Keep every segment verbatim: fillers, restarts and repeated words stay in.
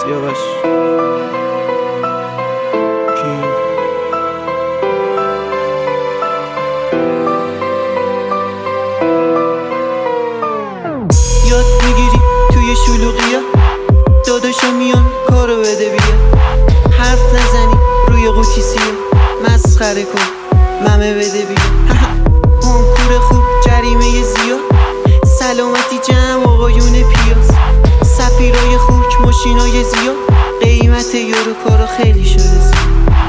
سیاوش کینگ. یاد میگیری توی شلوغیا داداشا میان کارو بده بیا، حرف نزنی روی قوطی سیا، مسخره کن ممه بده بیا. کنکور خوب جریمه زیاد، سلامتی جمع آقایون پیاز، سفیرای خوک ماشینای زیاد، قیمت یورو کارو خیلی شده زیاد.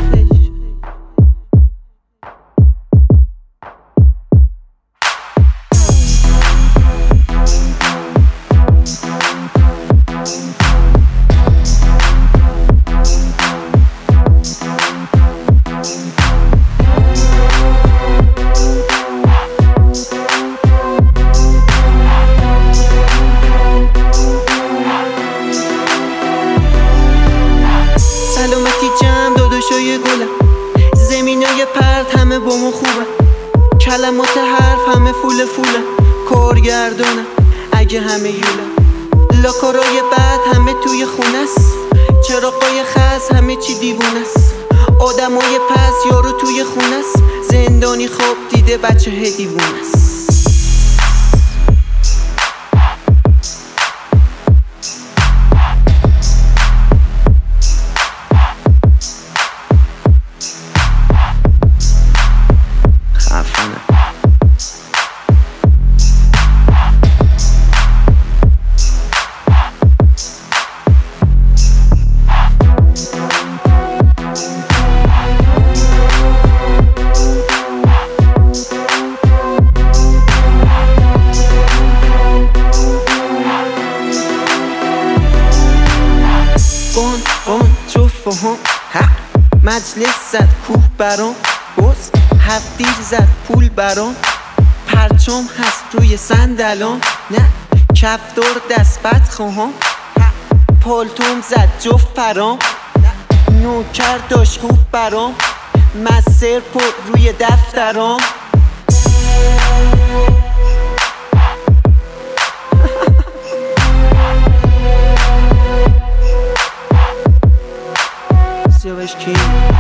سلامتی جمع داداشای گلم، زمینای پرت همه بامو خوبن، کلمات حرف همه فول فولن، کارگردانم اگه همه یولن، لاکارای بد همه توی خونست، چراغای خز همه چی دیوونست، آدمای پس یارو توی خونست، زندانی خواب دیده بچه هی دیوونست. بان بان جفت فهم مجلس زد کوه برام، بس هفتیر زد پول برام، پرچم هست روی صندلام، نه کفتار دست بد خواهم، پالتوم زد جفت پرام، نوکر داشت خوب برام، مستر پر روی دفترام. سیاوش کینگ.